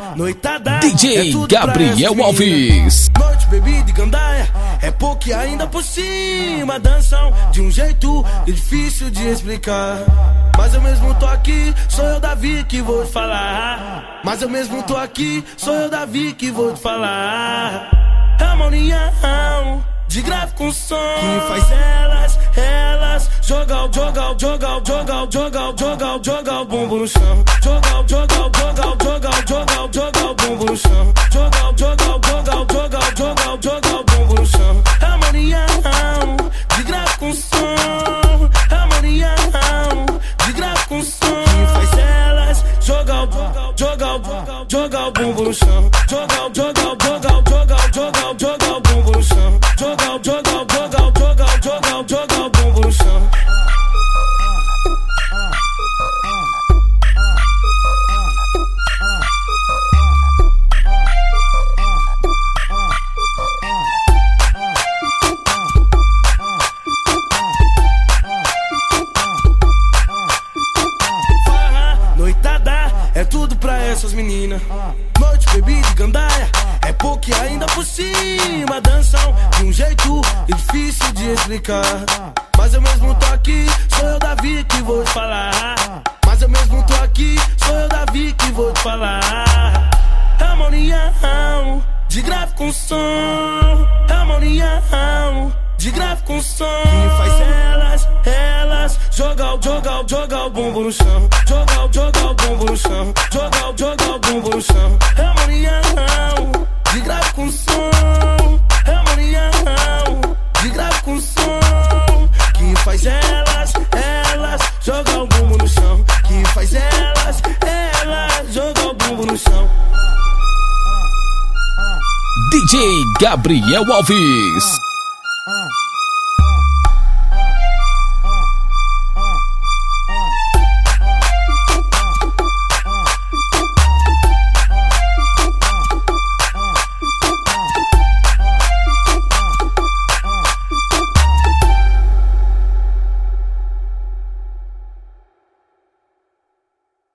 noitada, DJ Gabriel Alves. Noite, bebida e gandaia, é pouco e ainda por cima. Dançam de um jeito difícil de explicar. Mas eu mesmo tô aqui, sou eu Davi que vou te falar. Mas eu mesmo tô aqui, sou eu Davi que vou te falar. Harmonia de grave com som que faz elas jogar o bumbum no chão. Jogar o bumbum no chão. Jogar o bumbum no chão. Harmonia de grave com som. Harmonia de grave com som que faz elas jogar o bumbum no chão. Jogar o bumbum no chão. Jogar o bumbum no chão. Farra, noitada, é tudo pra essas meninas. Noite, bebida e gandaia, é pouco e ainda por cima. Dançam de um jeito difícil de explicar. Mas eu mesmo tô aqui, sou eu Davi que vou te falar. Mas eu mesmo tô aqui, sou eu Davi que vou te falar. Harmonia de grave com som. Harmonia de grave com som que faz elas jogar o bumbum no chão. Jogar o bumbum no chão. Jogar o bumbum no chão. Harmonia de grave com som. Harmonia de grave com som que faz elas jogar o bumbum no chão. Que faz elas jogar o bumbum no chão. DJ Gabriel Alves.